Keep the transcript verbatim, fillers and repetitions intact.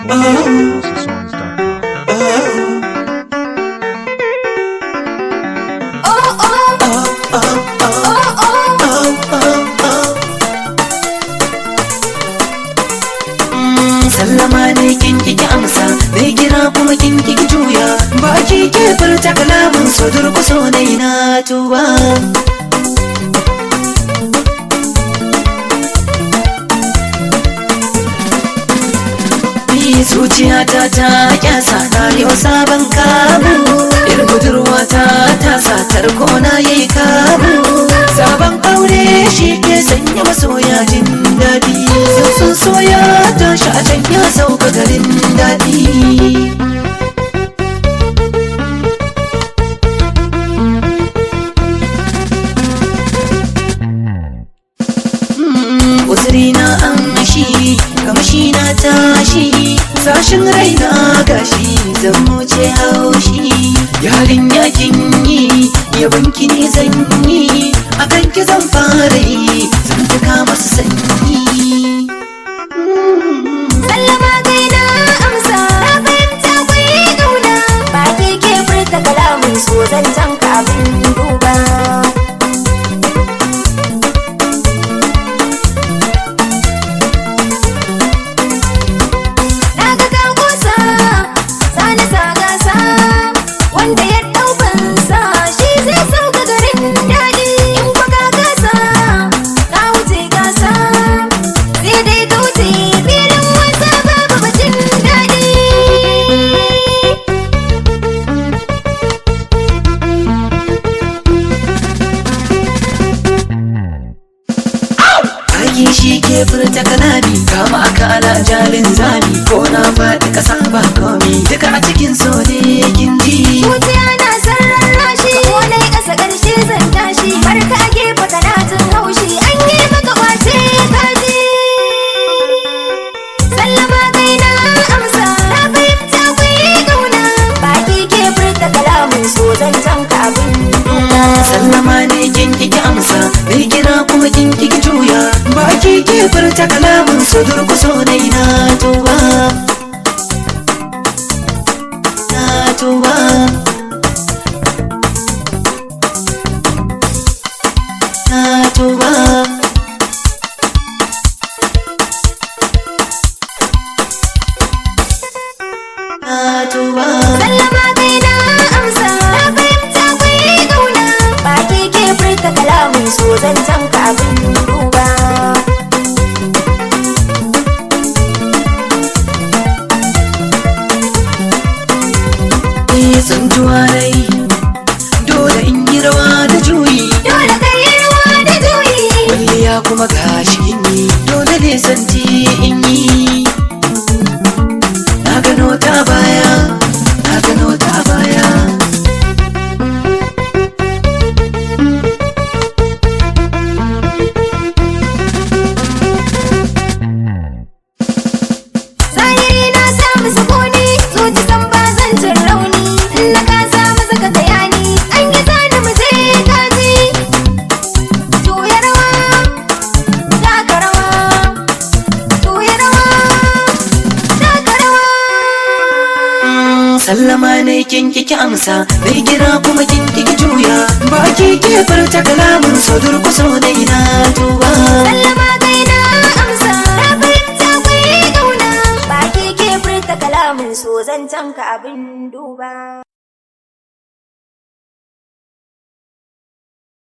Sallama ne kin kiki amsa, bai kira kuma kin kiki juya, baki ke furta kalamin so durkuso dai na tuba. Ni zuciyata ta kyasa na yau sabon kamu, yar budurwata ta sa tarko na yayi kamu. Sabon aure shi ke sanya masoya jin daɗi, sun soya tashi a can ya sauka garin daɗi. Uzuri na an shi, kamshi na tashi, sashin raina gashi, zan wuce haushi. Yarin yakin yi, yabanki ne zan yi, akan ki zan fara yi, zan tuka masu sanyi. Sallama kai na amsa, na fahimta kwai gauna, baki ke furta kalamin so zan tanka abin duba. Shi ke furta kalami, kama aka ala jalin zami, ko na faɗi ƙasa ba komi, duka a cikin so ne kin ji. Zuciya na sarrar rashi, ko na yi ƙasa ƙarshe zan tashi, har ka gefe kana jin haushi, an yi maka kwace kaji. Sallama kai na amsa, na fahimta kwai gauna, baki ke furta kalamin so zan tanka abin duba. Sallama ne kin kiki amsa, bai kira kuma kin kiki juya, baki ke furta kalamin so durkuso dai na tuba. Na tuba. Na tuba. Na tuba. Sallama kai na amsa, na fahimta kwai gauna, baki ke furta kalamin so zan tanka abin duba. Tsantuwa rai, dole in yi rawa da juyi, dole ka yi rawa da juyi. Kwalliya kuma gashi in yi, dole ne santi in yi. Na gano ta baya, na gano ta baya. Zahiri na samu sukuni, zuci san ba zan jin rauni, in na ka samu saka tayani, an yi zani mu je kaji. Juya rawa, taka rawa, juya rawa, taka rawa. Sallama ne kin kiki amsa, bai kira kuma kin kiki juya, baki ke furta kalamin so durkuso dai na tuba. Sallama kai na amsa, na fahimta kwai gauna, baki ke furta kalamin so zan tanka abin duba.